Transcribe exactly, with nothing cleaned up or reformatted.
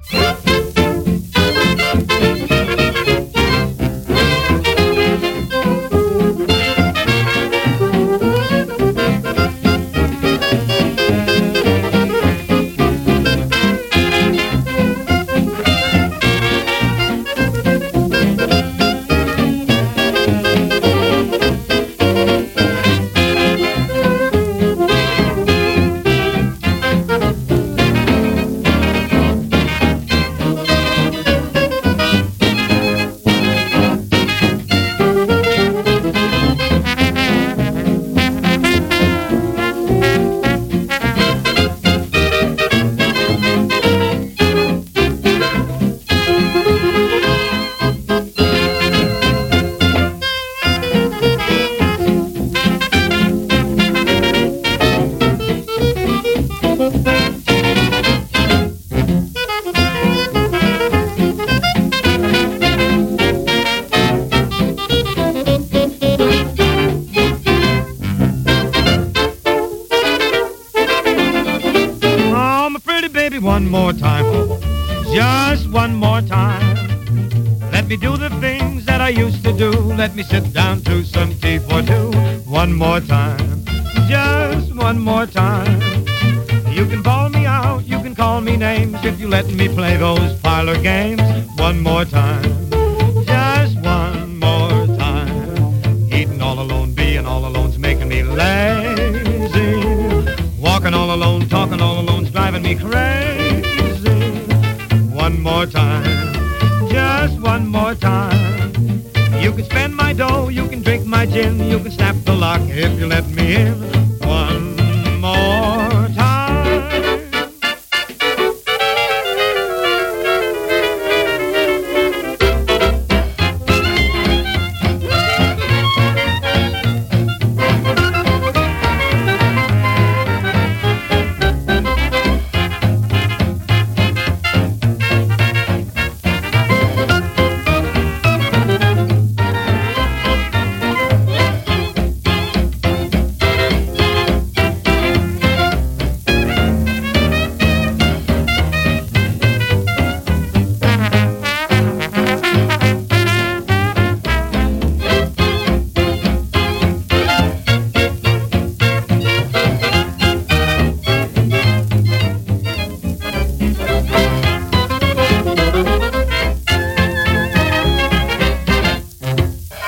One more time, oh, just one more time. Let me do the things that I used to do. Let me sit down to some tea for two. One more time, just one more time. You can call me out, you can call me names if you let me play those parlor games. One more time, just one more time. Eating all alone, being all alone's making me lazy. Walking all alone, talking all alone's driving me crazy. One more time, just one more time. You can spend my dough, you can drink my gin, you can snap the lock if you let me in.